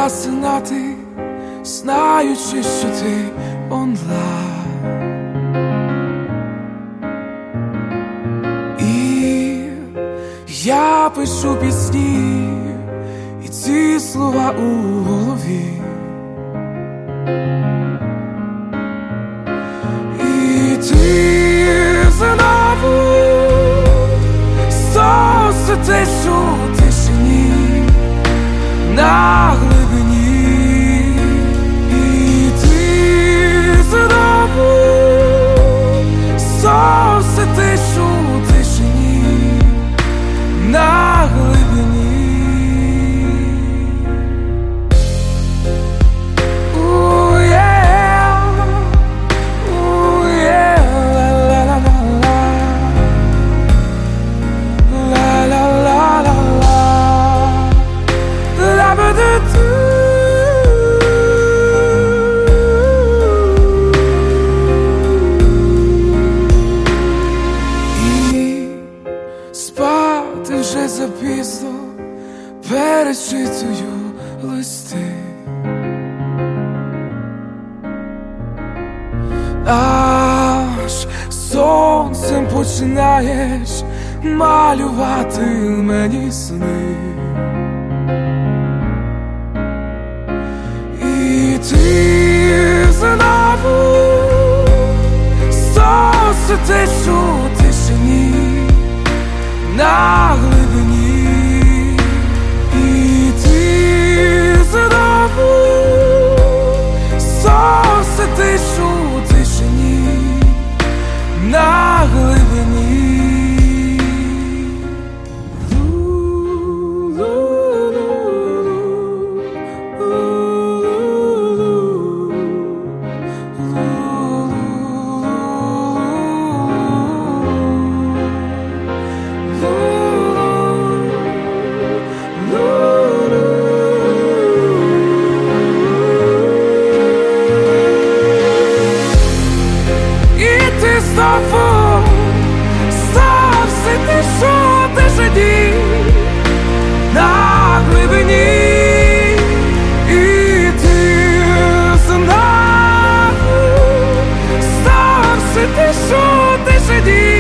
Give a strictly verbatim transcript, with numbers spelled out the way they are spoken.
засинати, знаючи, що ти онлайн. І я пишу пісні, і ці слова у голові. І ти знову сонце теж у тишині, на глибині. І ти знову сонце теж у тишині, на глибині. Спати вже запізно, перечитую листи. Аж сонцем починаєш малювати мені сни. І ти знову сонце теж у тишині, на глибині. І ти знову сонце теж у тишині, на глибині. Знову стався ти, що ти жаді, на глибині. І ти знову стався ти, що ти жаді.